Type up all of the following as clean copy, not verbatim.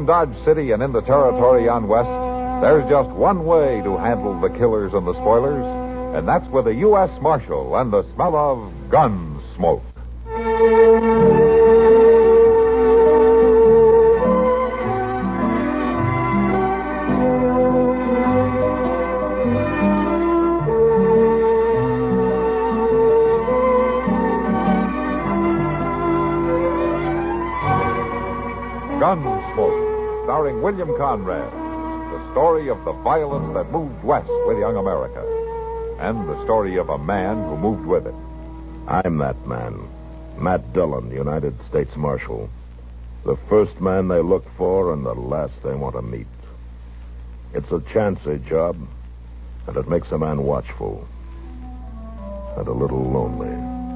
Around Dodge City and in the territory on West, there's just one way to handle the killers and the spoilers, and that's with a U.S. Marshal and the smell of gun smoke. Gunsmoke, starring William Conrad. The story of the violence that moved west with young America. And the story of a man who moved with it. I'm that man. Matt Dillon, United States Marshal. The first man they look for and the last they want to meet. It's a chancy job, and it makes a man watchful. And a little lonely.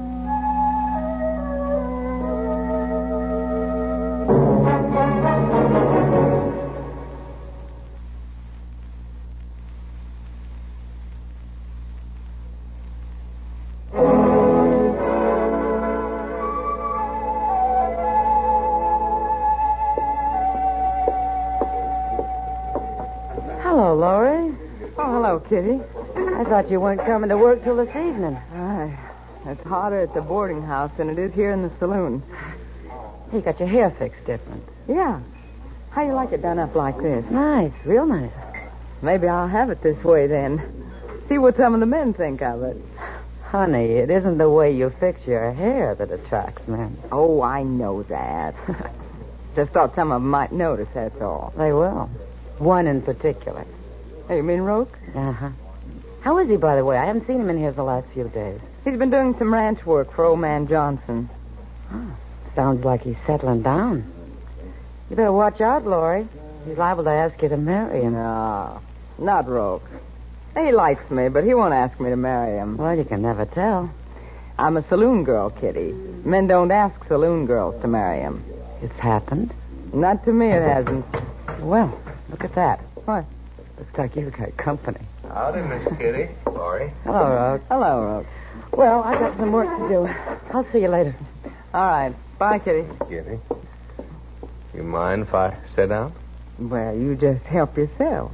Hello, Laurie. Oh, hello, Kitty. I thought you weren't coming to work till this evening. It's hotter at the boarding house than it is here in the saloon. You got your hair fixed different. Yeah. How you like it done up like this? Nice, real nice. Maybe I'll have it this way then. See what some of the men think of it. Honey, it isn't the way you fix your hair that attracts men. Oh, I know that. Just thought some of them might notice, that's all. They will. One in particular. Hey, you mean Roke? Uh-huh. How is he, by the way? I haven't seen him in here the last few days. He's been doing some ranch work for old man Johnson. Oh, sounds like he's settling down. You better watch out, Laurie. He's liable to ask you to marry him. No, not Roke. He likes me, but he won't ask me to marry him. Well, you can never tell. I'm a saloon girl, Kitty. Men don't ask saloon girls to marry him. It's happened? Not to me, it hasn't. Well, look at that. What? Looks like you've got company. Howdy, Miss Kitty. Laurie. Hello, Rogue. Hello, Roke. Well, I got some work to do. I'll see you later. All right. Bye, Kitty. Kitty. You mind if I sit down? Well, you just help yourself.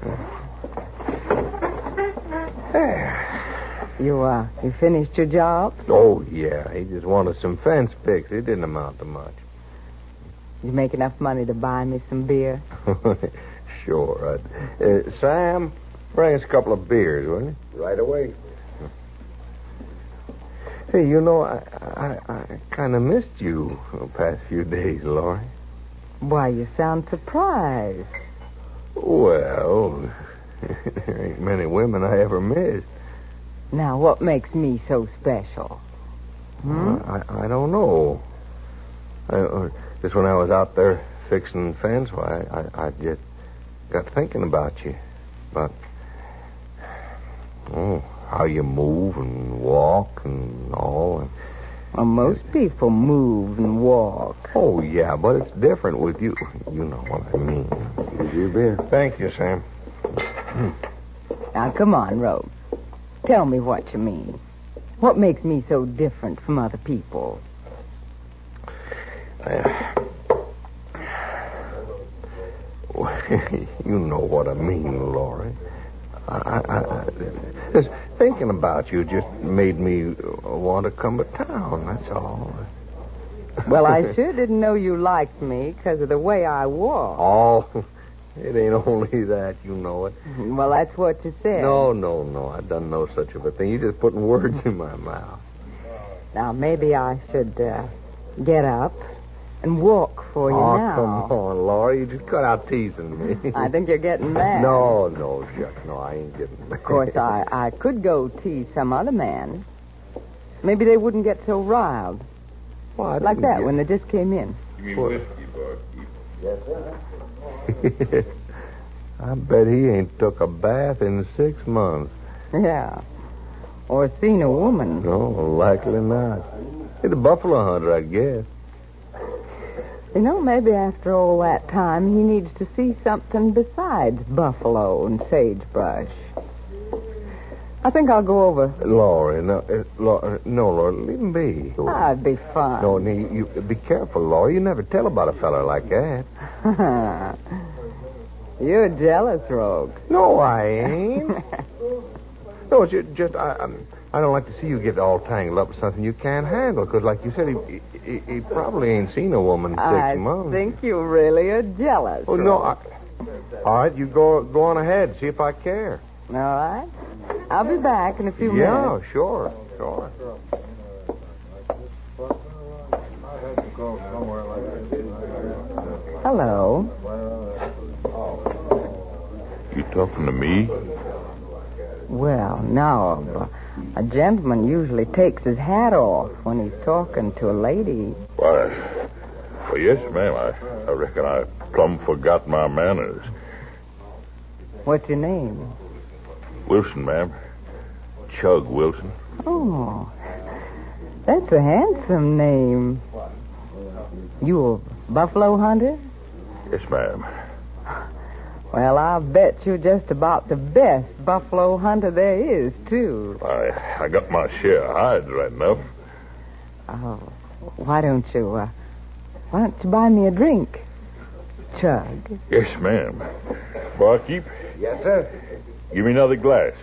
There. You finished your job? Oh, yeah. He just wanted some fence fixed. It didn't amount to much. You make enough money to buy me some beer? Sure. Sam, bring us a couple of beers, will you? Right away. Hey, you know, I kind of missed you the past few days, Laurie. Why, you sound surprised. Well, there ain't many women I ever missed. Now, what makes me so special? I don't know. Just when I was out there fixing fence, why, I just got thinking about you. About, how you move and walk and all. Well, most people move and walk. Oh, yeah, but it's different with you. You know what I mean. Here's your beer. Thank you, Sam. Now, come on, Rose. Tell me what you mean. What makes me so different from other people? You know what I mean, Laurie. Just thinking about you just made me want to come to town, that's all. Well, I sure didn't know you liked me because of the way I walk. Oh, it ain't only that, you know it. Well, that's what you said. No, I done no such of a thing. You're just putting words in my mouth. Now, maybe I should get up and walk for you now. Oh, come on, Laurie. You just cut out teasing me. I think you're getting mad. No, shucks. No, I ain't getting mad. Of course, I could go tease some other man. Maybe they wouldn't get so riled. Well, like that when they just came in. You mean whiskey, Buck? Yes, sir. I bet he ain't took a bath in 6 months. Yeah. Or seen a woman. No, likely not. He's a buffalo hunter, I guess. You know, maybe after all that time, he needs to see something besides buffalo and sagebrush. I think I'll go over. Laurie, no, Laurie, leave him be. I'd be fine. No, you be careful, Laurie. You never tell about a fella like that. You're jealous, Rogue. No, I ain't. No, it's just I don't like to see you get all tangled up with something you can't handle. Because, like you said, he probably ain't seen a woman in 6 months. I think you really are jealous. Oh, no. All right, you go on ahead. See if I care. All right. I'll be back in a few minutes. Yeah, sure. Hello. You talking to me? Well, now, a gentleman usually takes his hat off when he's talking to a lady. Why, well, yes, ma'am. I reckon I plumb forgot my manners. What's your name? Wilson, ma'am. Chug Wilson. Oh, that's a handsome name. You a buffalo hunter? Yes, ma'am. Well, I'll bet you're just about the best buffalo hunter there is, too. I got my share of hides right enough. Oh, why don't you buy me a drink, Chug? Yes, ma'am. Barkeep? Yes, sir. Give me another glass.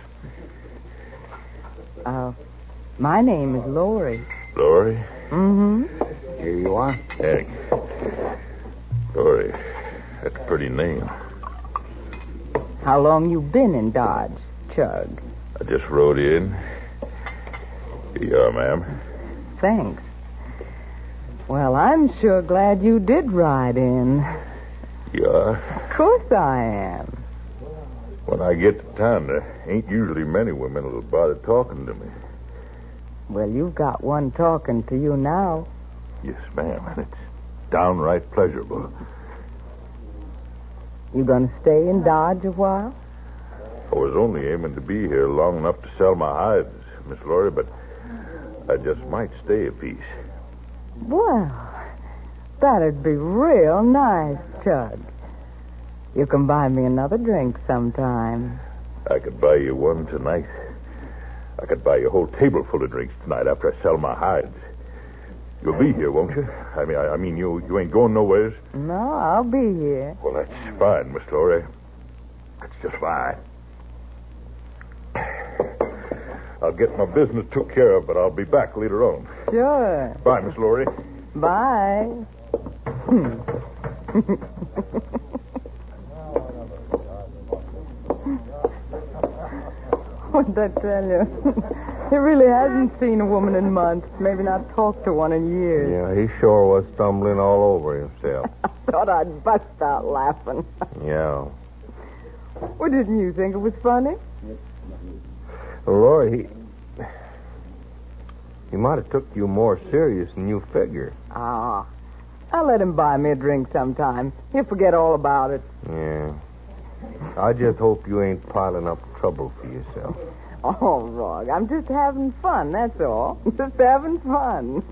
My name is Laurie. Laurie? Mm-hmm. Here you are. Hank. Laurie. That's a pretty name. How long you been in Dodge, Chug? I just rode in. Here you are, ma'am. Thanks. Well, I'm sure glad you did ride in. You are? Of course I am. When I get to town, there ain't usually many women that'll bother talking to me. Well, you've got one talking to you now. Yes, ma'am, and it's downright pleasurable. You gonna stay in Dodge a while? I was only aiming to be here long enough to sell my hides, Miss Laurie, but I just might stay a piece. Well, that'd be real nice, Chug. You can buy me another drink sometime. I could buy you one tonight. I could buy you a whole table full of drinks tonight after I sell my hides. You'll be here, won't you? I mean, you ain't going nowheres? No, I'll be here. Well, that's fine, Miss Laurie. That's just fine. I'll get my business took care of, but I'll be back later on. Sure. Bye, Miss Laurie. Bye. What'd I tell you? He really hasn't seen a woman in months. Maybe not talked to one in years. Yeah, he sure was stumbling all over himself. I thought I'd bust out laughing. Yeah. Well, didn't you think it was funny? Well, Laurie, he might have took you more serious than you figure. Ah. I'll let him buy me a drink sometime. He'll forget all about it. Yeah. I just hope you ain't piling up trouble for yourself. Oh, Rog, I'm just having fun, that's all. Just having fun.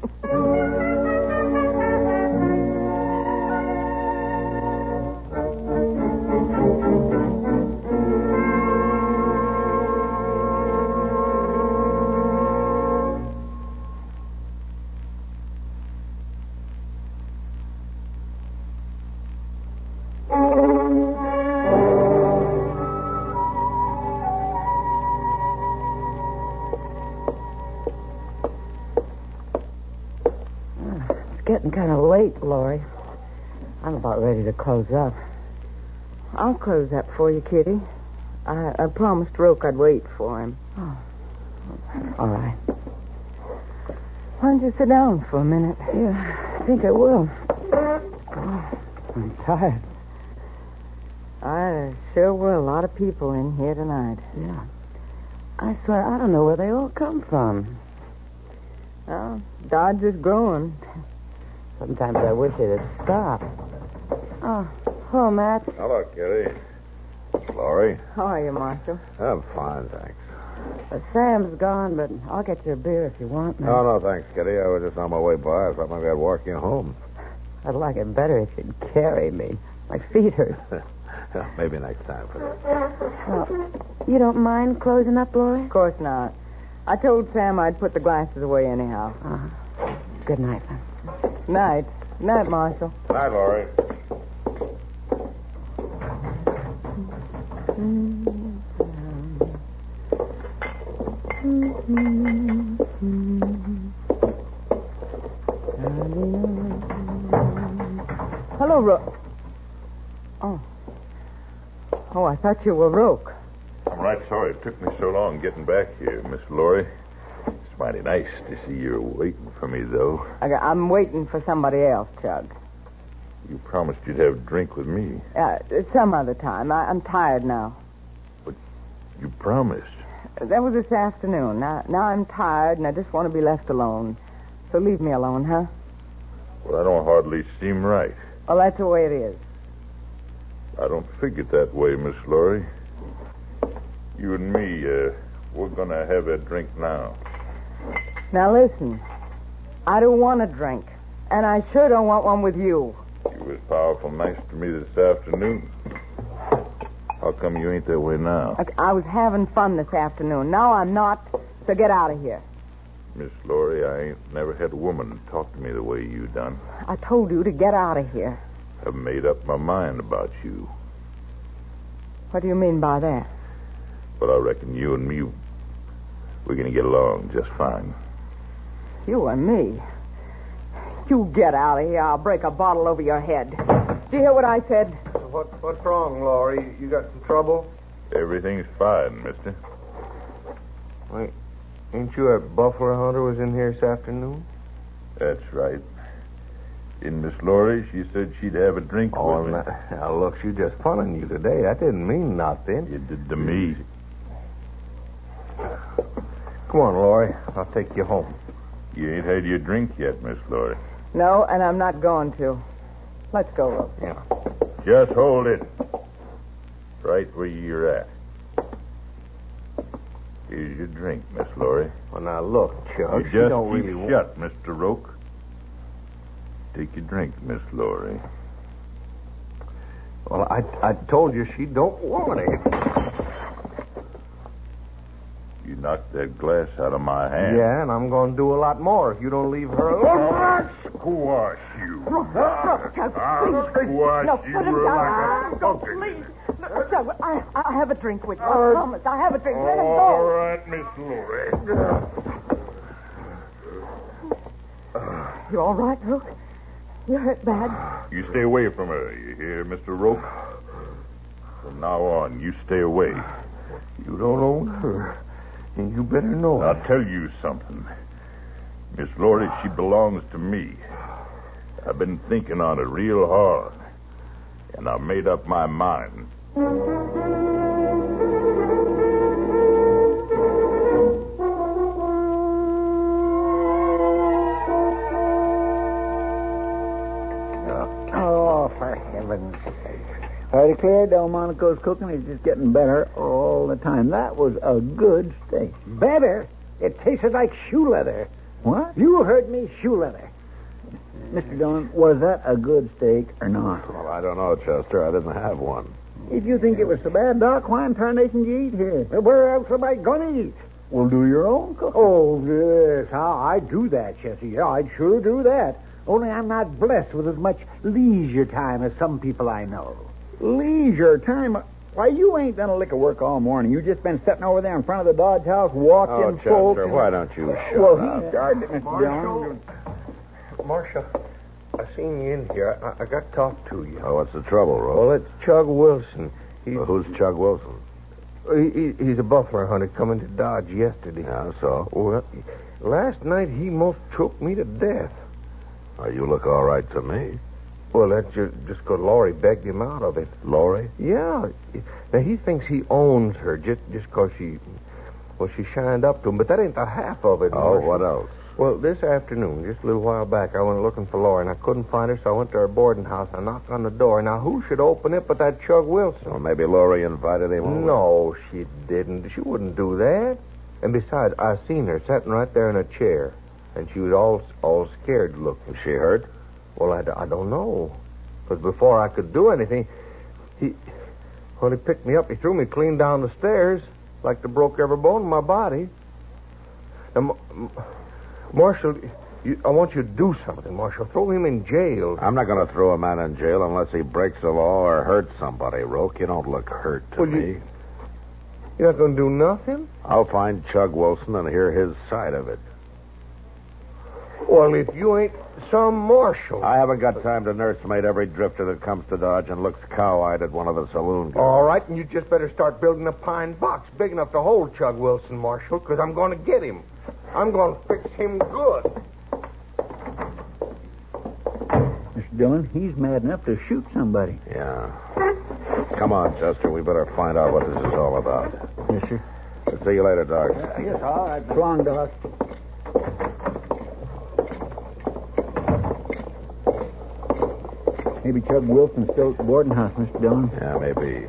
Getting kind of late, Laurie. I'm about ready to close up. I'll close up for you, Kitty. I promised Roke I'd wait for him. Oh. All right. Why don't you sit down for a minute? Yeah, I think I will. Oh, I'm tired. I sure were a lot of people in here tonight. Yeah. I swear, I don't know where they all come from. Well, Dodge is growing. Sometimes I wish it'd stop. Oh, Matt. Hello, Kitty. Laurie? How are you, Marshal? I'm fine, thanks. Sam's gone, but I'll get you a beer if you want. Matt. Oh, no, thanks, Kitty. I was just on my way by. I thought maybe I'd walk you home. I'd like it better if you'd carry me. My feet hurt. Maybe next time for that. Well, You don't mind closing up, Laurie? Of course not. I told Sam I'd put the glasses away anyhow. Good night, then. Night. Night, Marshal. Night, Laurie. Hello, Rook. Oh, I thought you were Rook. I'm right sorry it took me so long getting back here, Miss Laurie. It's mighty nice to see you're waiting for me, though. I'm waiting for somebody else, Chug. You promised you'd have a drink with me. Some other time. I'm tired now. But you promised. That was this afternoon. Now I'm tired, and I just want to be left alone. So leave me alone, huh? Well, I don't hardly seem right. Well, that's the way it is. I don't figure it that way, Miss Laurie. You and me, we're going to have a drink now. Now, listen. I don't want a drink. And I sure don't want one with you. You was powerful nice to me this afternoon. How come you ain't that way now? I was having fun this afternoon. Now I'm not, so get out of here. Miss Laurie, I ain't never had a woman talk to me the way you done. I told you to get out of here. I've made up my mind about you. What do you mean by that? But I reckon you and me, we're going to get along just fine. You and me? You get out of here. I'll break a bottle over your head. Did you hear what I said? What's wrong, Laurie? You got some trouble? Everything's fine, mister. Wait, ain't you a buffalo hunter was in here this afternoon? That's right. In Miss Laurie, she said she'd have a drink with me. Now, look, she's just funning you today. That didn't mean nothing. You did to me. Come on, Laurie. I'll take you home. You ain't had your drink yet, Miss Laurie. No, and I'm not going to. Let's go, Rook. Yeah. Just hold it. Right where you're at. Here's your drink, Miss Laurie. Well, now, look, Chuck. You just keep shut, Mr. Roke. Take your drink, Miss Laurie. Well, I told you she don't want it. You knocked that glass out of my hand. Yeah, and I'm going to do a lot more if you don't leave her alone. Squash you. Chuck, please. Squash No, you put him like down. a Don't, pumpkin. please. No, Chuck, I have a drink with you. I promise. I have a drink. Let him All go. right, Miss Laurie. You all right, Rook? You hurt bad? You stay away from her, you hear, Mr. Roke? From now on, you stay away. You don't own her. And you better know I'll tell you something. Miss Laurie, she belongs to me. I've been thinking on it real hard. And I made up my mind. Oh, for heaven's sake. I declare Delmonico's cooking is just getting better all the time. That was a good steak. Better? It tasted like shoe leather. What? You heard me, shoe leather. Mr. Dillon, was that a good steak or not? Well, I don't know, Chester. I didn't have one. If you think it was so bad, Doc, why in tarnation you eat here? Well, where else am I going to eat? Well, do your own cooking. Oh, yes. I'd do that, Jesse. Yeah, I'd sure do that. Only I'm not blessed with as much leisure time as some people I know. Leisure time? Why, you ain't done a lick of work all morning. You just been sitting over there in front of the Dodge House watching folks. Chester, why don't you shut Well, up? he started it, Mr. Dillon. Marshal, I seen you in here. I got to talk to you. Oh, what's the trouble, Roke? Well, it's Chug Wilson. Who's Chug Wilson? He's a buffalo hunter coming to Dodge yesterday. Yeah, so? Well, last night he most choked me to death. You look all right to me. Well, that's just because Laurie begged him out of it. Laurie? Yeah. Now, he thinks he owns her just because she shined up to him. But that ain't the half of it. Oh, Marshal. what else? Well, this afternoon, just a little while back, I went looking for Laurie, and I couldn't find her, so I went to her boarding house. I knocked on the door. Now, who should open it but that Chug Wilson? Well, maybe Laurie invited him over. No, she didn't. She wouldn't do that. And besides, I seen her sitting right there in a chair, and she was all scared looking. Was she hurt? Well, I don't know. Because before I could do anything, he picked me up. He threw me clean down the stairs. like they broke every bone in my body. Now, Marshal, I want you to do something, Marshal. Throw him in jail. I'm not going to throw a man in jail unless he breaks the law or hurts somebody, Roke. You don't look hurt to me. You're not going to do nothing? I'll find Chug Wilson and hear his side of it. Well, if you ain't some Marshal. I haven't got time to nursemaid every drifter that comes to Dodge and looks cow-eyed at one of the saloon girls. All right, and you just better start building a pine box big enough to hold Chug Wilson, Marshal, because I'm going to get him. I'm going to fix him good. Mr. Dillon, he's mad enough to shoot somebody. Yeah. Come on, Chester. We better find out what this is all about. Yes, sir. I'll see you later, Doc. Yes, all right. So long, Doc. Maybe Chug Wilson's still at the boarding house, Mr. Dillon. Yeah, maybe.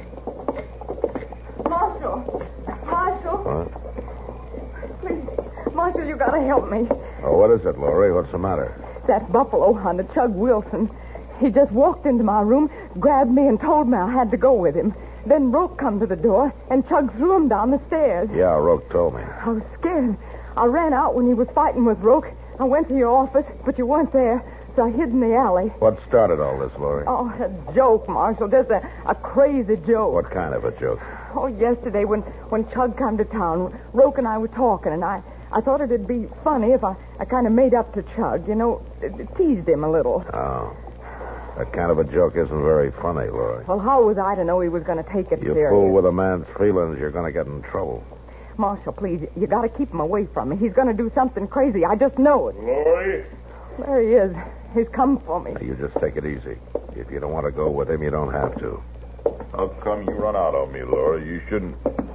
Marshal! What? Please, Marshal, you gotta help me. Oh, what is it, Laurie? What's the matter? That buffalo hunter, Chug Wilson. He just walked into my room, grabbed me, and told me I had to go with him. Then Roke come to the door, and Chug threw him down the stairs. Yeah, Roke told me. I was scared. I ran out when he was fighting with Roke. I went to your office, but you weren't there, so I hid in the alley. What started all this, Laurie? Oh, a joke, Marshal. Just a crazy joke. What kind of a joke? Oh, yesterday when Chug come to town, Roke and I were talking, and I thought it'd be funny if I kind of made up to Chug, you know, teased him a little. Oh. That kind of a joke isn't very funny, Laurie. Well, how was I to know he was going to take it You serious? fool with a man's feelings, you're going to get in trouble. Marshal, please, you got to keep him away from me. He's going to do something crazy. I just know it. Laurie? There he is. He's come for me. Now, you just take it easy. If you don't want to go with him, you don't have to. How come you run out on me, Laurie? You shouldn't.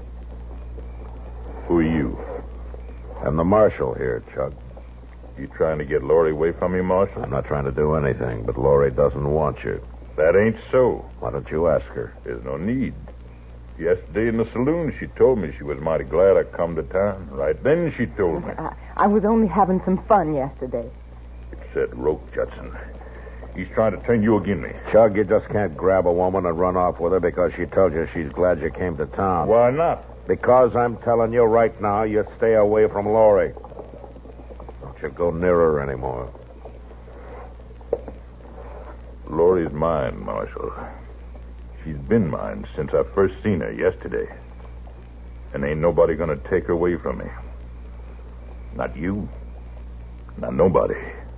Who are you? I'm the marshal here, Chug. You trying to get Laurie away from me, Marshal? I'm not trying to do anything, but Laurie doesn't want you. That ain't so. Why don't you ask her? There's no need. Yesterday in the saloon, she told me she was mighty glad I come to town. Right then she told me. I was only having some fun yesterday. It said Roke Judson. He's trying to turn you agin me. Chug, you just can't grab a woman and run off with her because she told you she's glad you came to town. Why not? Because I'm telling you right now, you stay away from Laurie. Don't you go near her anymore. Laurie's mine, Marshal. She's been mine since I first seen her yesterday. And ain't nobody gonna take her away from me. Not you. Not nobody.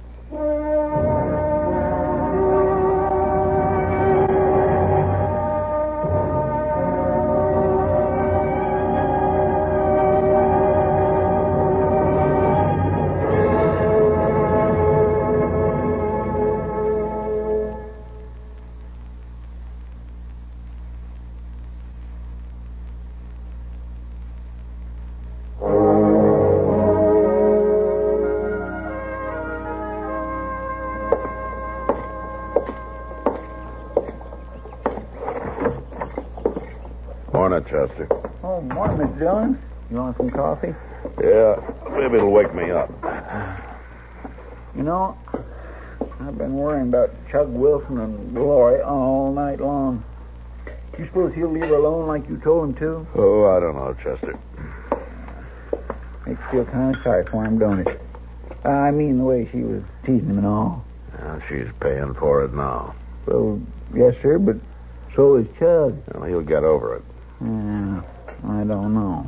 Morning, Chester. Oh, morning, Mr. Dillon. You want some coffee? Yeah, maybe it'll wake me up. You know, I've been worrying about Chug Wilson and Laurie all night long. You suppose he'll leave her alone like you told him to? Oh, I don't know, Chester. Makes you feel kind of sorry for him, don't it? I mean the way she was teasing him and all. Yeah, she's paying for it now. Well, yes, sir, but so is Chug. Well, he'll get over it. Yeah, I don't know.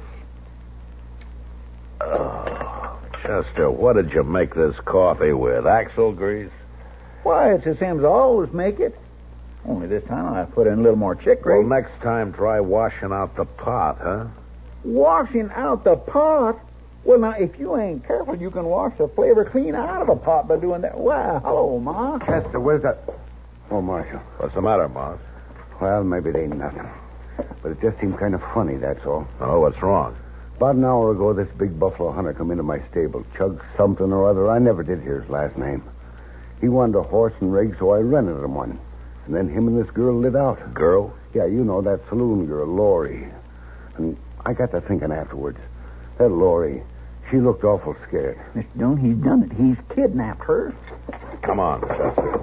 Oh, Chester, what did you make this coffee with? Axle grease? Why, it's the same as I always make it. Only this time I put in a little more chicory. Well, next time try washing out the pot, huh? Washing out the pot? Well, now, if you ain't careful, you can wash the flavor clean out of a pot by doing that. Well, hello, Ma. Chester, where's that? Oh, Marshal. What's the matter, Moss? Well, maybe it ain't nothing. But it just seemed kind of funny, that's all. Oh, what's wrong? About an hour ago, this big buffalo hunter come into my stable. Chug something or other. I never did hear his last name. He wanted a horse and rig, so I rented him one. And then him and this girl lit out. Girl? Yeah, you know, that saloon girl, Laurie. And I got to thinking afterwards. That Laurie, she looked awful scared. Mr. Dillon, he's done it. He's kidnapped her. Come on, Chester.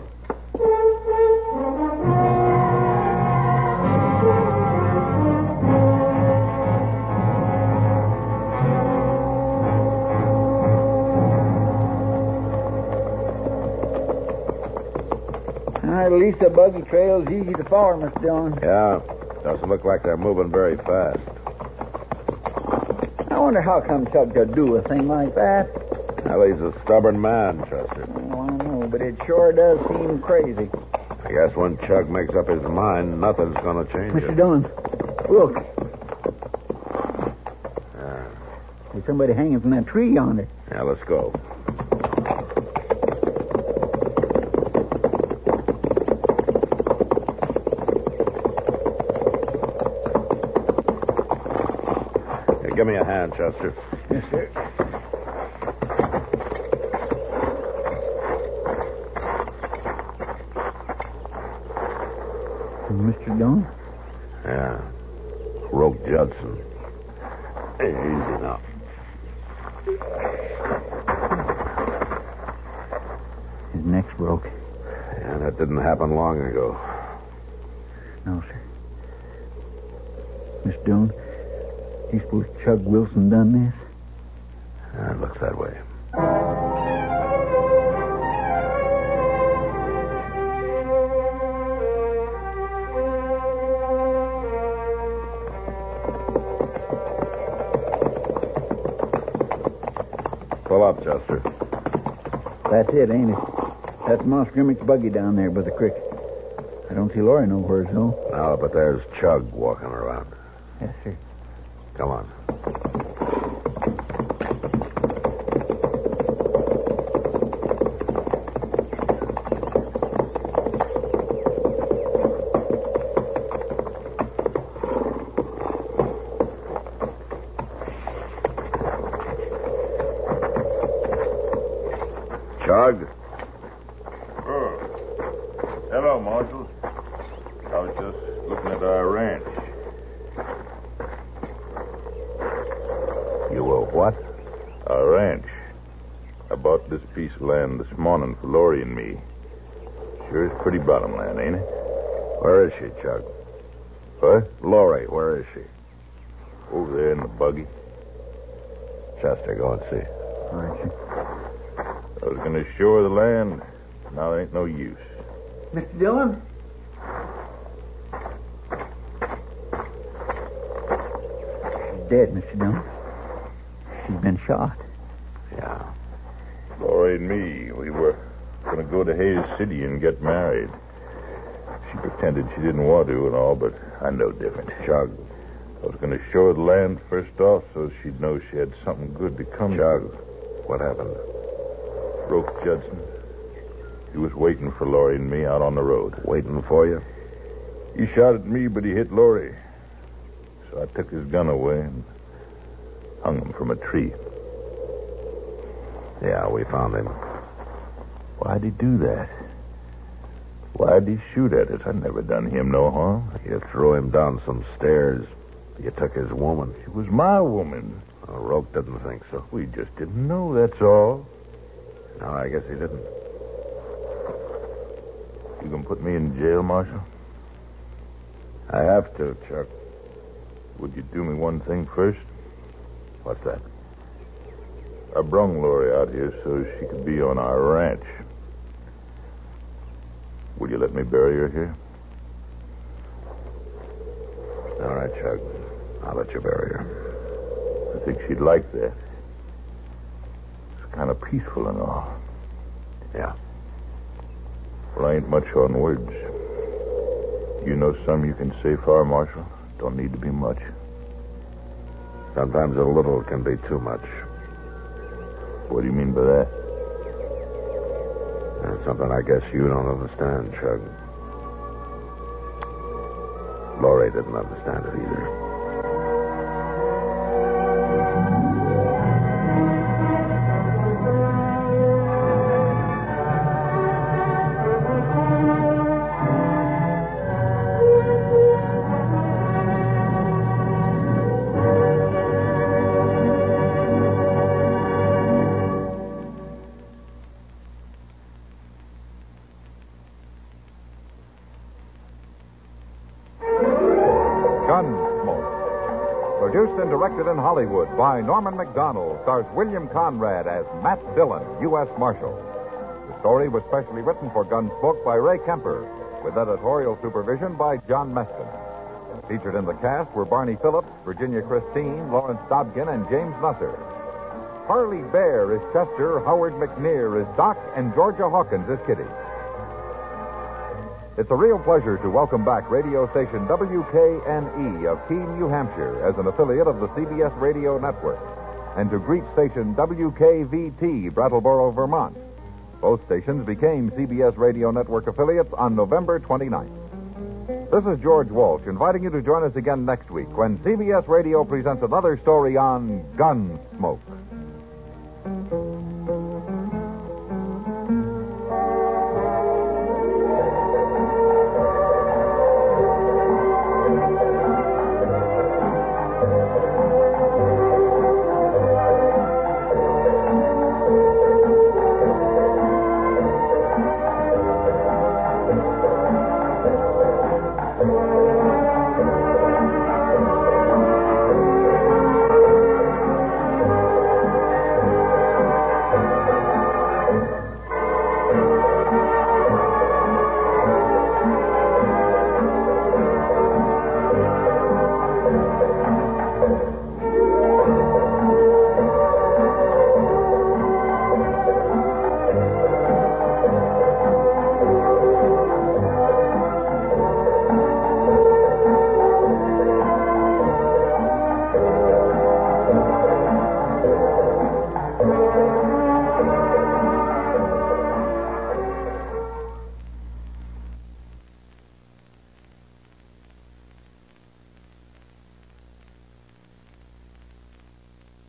least the buggy trail's easy to follow, Mr. Dillon. Yeah. Doesn't look like they're moving very fast. I wonder how come Chug could do a thing like that. Well, he's a stubborn man, Chester. Oh, I know, but it sure does seem crazy. I guess when Chug makes up his mind, nothing's going to change Mr. it. Dillon, look. Yeah. There's somebody hanging from that tree yonder. Yeah, let's go. Here, give me a hand, Chester. Yes, sir. Mr. Dillon? Yeah. Roke Judson. Easy now. His neck's broke. Yeah, that didn't happen long ago. No, sir. Mr. Dillon, you suppose Chug Wilson done this? Yeah, it looks that way. Pull up, Chester. That's it, ain't it? That's Moss Grimmick's buggy down there by the creek. I don't see Laurie nowhere, though. No, but there's Chug walking around. Yes, sir. Come on. Chug? Oh. Hello, Marshal. I was just looking at our ranch. You were what? Our ranch. I bought this piece of land this morning for Laurie and me. Sure is pretty bottom land, ain't it? Where is she, Chug? What? Laurie, where is she? Over there in the buggy. Chester, go and see. All right, sir. I was going to show her the land. Now there ain't no use. Mr. Dillon? She's dead, Mr. Dillon. She's been shot. Yeah. Laurie and me, we were going to go to Hayes City and get married. She pretended she didn't want to and all, but I know different. Chug. I was going to show her the land first off so she'd know she had something good to come Chug, to. what happened? Roke Judson. He was waiting for Laurie and me out on the road. Waiting for you? He shot at me, but he hit Laurie. So I took his gun away and hung him from a tree. Yeah, we found him. Why'd he do that? Why'd he shoot at us? I'd never done him no harm. You threw him down some stairs. You took his woman. She was my woman. Well, Roke didn't think so. We just didn't know, that's all. No, I guess he didn't. You gonna put me in jail, Marshal? I have to, Chuck. Would you do me one thing first? What's that? I brung Laurie out here so she could be on our ranch. Will you let me bury her here? All right, Chuck. I'll let you bury her. I think she'd like that. It's kind of peaceful and all. Yeah. Well, I ain't much on words. You know some you can say for, Marshal? Don't need to be much. Sometimes a little can be too much. What do you mean by that? That's something I guess you don't understand, Chug. Laurie didn't understand it either. Gunsmoke. Produced and directed in Hollywood by Norman McDonald, stars William Conrad as Matt Dillon, U.S. Marshal. The story was specially written for Gunsmoke by Ray Kemper, with editorial supervision by John Meston. Featured in the cast were Barney Phillips, Virginia Christine, Lawrence Dobkin, and James Nusser. Harley Bear is Chester, Howard McNear is Doc, and Georgia Hawkins is Kitty. It's a real pleasure to welcome back radio station WKNE of Keene, New Hampshire, as an affiliate of the CBS Radio Network, and to greet station WKVT, Brattleboro, Vermont. Both stations became CBS Radio Network affiliates on November 29th. This is George Walsh inviting you to join us again next week when CBS Radio presents another story on Gunsmoke.